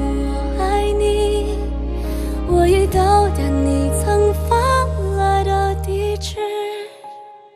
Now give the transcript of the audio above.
我爱你，我已到达你曾发来的地址。